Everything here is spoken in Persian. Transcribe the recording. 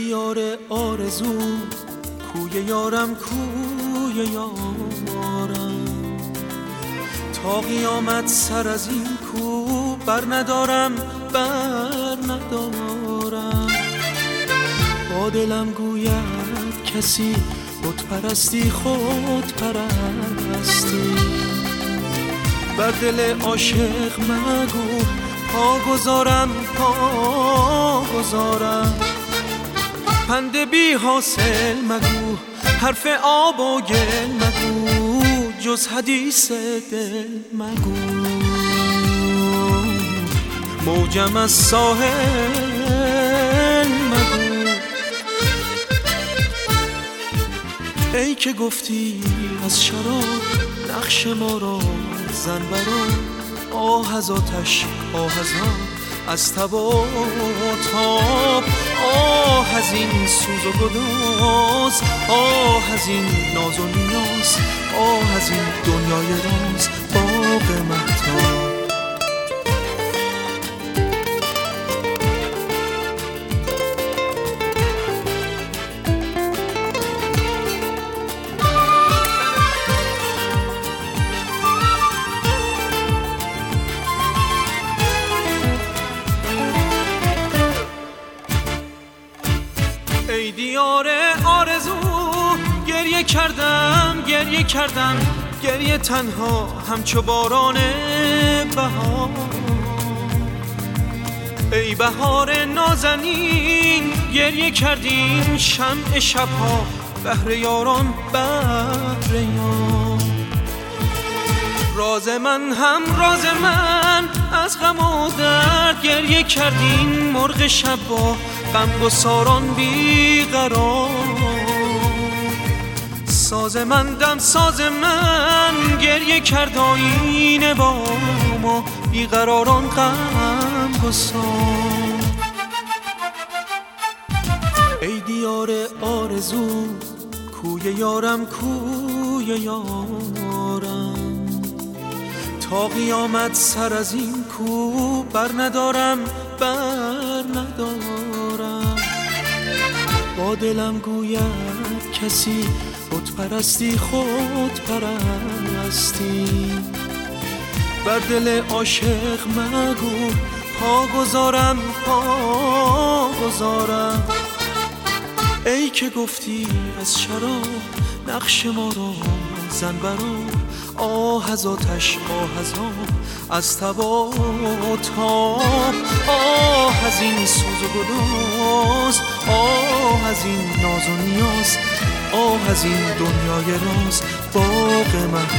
دیار آرزو، کوی یارم کوی یارم، تا قیامت سر از این کو بر ندارم با دلم گوید کسی بت پرستی خود پرستی، بر دل عاشق مگو پا گذارم پند بی حاصل مگو، حرف آب و گل مگو، جز حدیث دل مگو، موجم از ساحل مگو. ای که گفتی از شراب نقش ما را زن برا، آه از آتش آه از از تب و تاب، آه از این سوز و گداز، آه از این ناز و نیاز، آه از این دنیای راز باغ مهتاب. ای دیار آرزو، گریه کردم گریه تنها همچو باران بهار. ای بهار نازنین، گریه کردیم شمع شبها، بهر یاران بهر یار. راز من هم راز من، از غم و درد گریه کردیم مرغ شب با غمگساران بیقرار. ساز من دم ساز من، گریه کرد آینه با ما بیقراران غمگسار. ای دیار آرزو، کوی یارم کوی یارم، تا قیامت سر از این کو بر ندارم با دلم گوید کسی بت پرستی خود پرستی، بر دل عاشق مگو پا گذارم ای که گفتی از شراب نقش ما را زن برا، آه از آتش آه از آب، از تب و تاب، آه از این سوز و گداز، آه از این ناز و نیاز، آه از این دنیای راز باغ مهتاب.